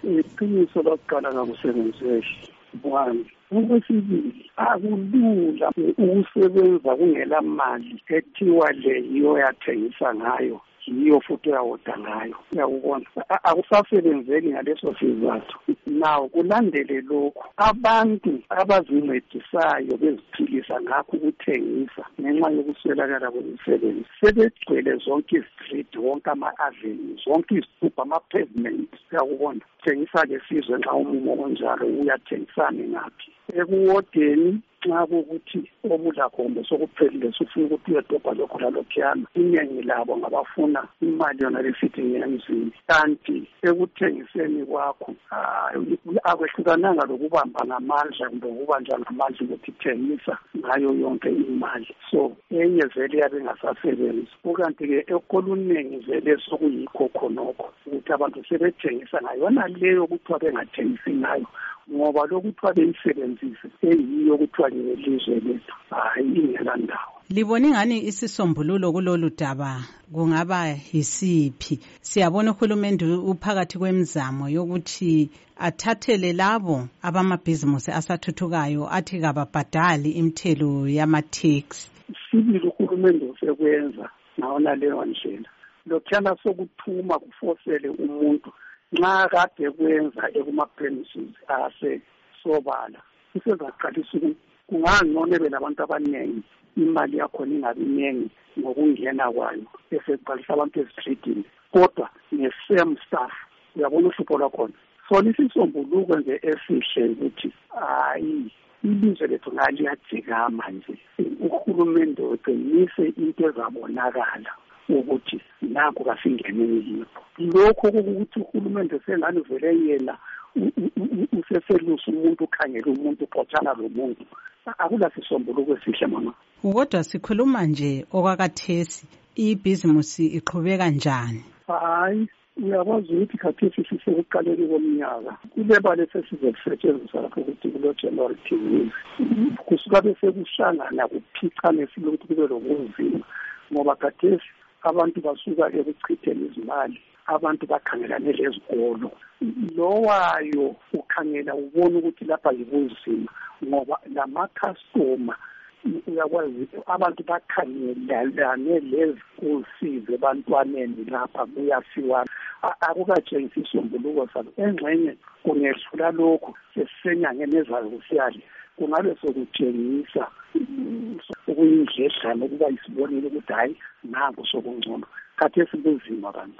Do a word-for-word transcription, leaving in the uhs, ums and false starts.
iqiniso lokuqala ngakusebenzise one. Okwesibili, akulula ukusebenza kungela mali ethiwa le yiyo yathengisa ngayo, yiyo futhi uyawoda ngayo. Uyakubona, akusasebenzeki ngaleso sizathu. Naw kulandele lokhu, abantu abazincedisayo beziphilisa ngakho ukuthengisa ngenxa yokuswelakala kwemisebenzi sebegcwele zonke izitreet, wonke ama-avenues, zonke izitubhu, ama-pavement. Uyakubona, thengisa-ke sizwe nxa umumo onjalo uyathengisani ngaphi ekuwodeni nxa kukuthi obulagombe sokuphelile sufuna ukuthi uyedobha lokho lalokhuyana. Iningi labo ngabafuna imali yona lesithi ngemzini, kanti ekuthengiseni kwakho akwehlukananga lokubamba ngamandla kumbe ukubanjwa ngamandla ukuthi thengisa ngayo yonke imali. So enye vele yabe ingasasebenzi, ukanti-ke ekoluningi vele sokuyikho khonokho ukuthi abantu sebethengisa ngayona leyo kuthiwa bengathengisi ngayo, ngoba lokuthiwa beyisebenzise eyiyo kuthiwa ngelizwe lethu hayi ingela ndawo. Libona ingani isisombululo kulolu daba kungaba yisiphi? Siyabona uhulumende uphakathi kwemizamo yokuthi athathele labo abamabhizimusi asathuthukayo athi kababhadali imithelo yama-tax. Sibili uhulumende usekwenza ngawona leyo ndlela. Lokhuyana sokuthuma kufosele umuntu nxa kade kwenza ekuma-premises ase sobala usezaqalisa ukuthi kungangcono ebe labantu abaningi, imali yakhona ingabi ningi ngokungena kwayo eseqalisa abantu ezitreetini, kodwa nge-same staff. Uyabona uhlupho lwakhona. So lisisombuluko nje esihle ukuthi hayi ilizwe lethu ngaliyajikama nje, uhulumende uqinise into ezabonakala ukuthi nakho kasingeneni yipho. Lokho ukuthi uhulumende sengani vele yena useselusa umuntu, ukhangela umuntu, uxotshana lo muntu, akula sisombuluko esihle mama. Kodwa sikhuluma nje okwakathesi, ibhizimusi iqhubeka njani? Hayi, uyakwazi ukuthi khathesi sisekuqaleni komnyaka kulebale sesizokusetshenziswa lapho ukuthi kulo January T V kusuka bese kuhlangana kuphicane silokuthi kube lokunzima, ngoba khathesi abantu basuka ekuchitheni izimali, abantu bakhangelane lezikolo. Lowayo ukhangela ubona ukuthi lapha yibunzima, ngoba lama-customer uyakwazi abantu bakhangelane le-school fees ebantwaneni lapha kuyasiwa. Akukatshengisi isombuluko salo. Engxenye kungehlula lokhu sesisenyangeni ezayo kusiyali kungabe sokutshengisa ukuyindledlana ukuba isibonile ukuthi hayi nangu sokungcono. Khathesi kunzima abantu.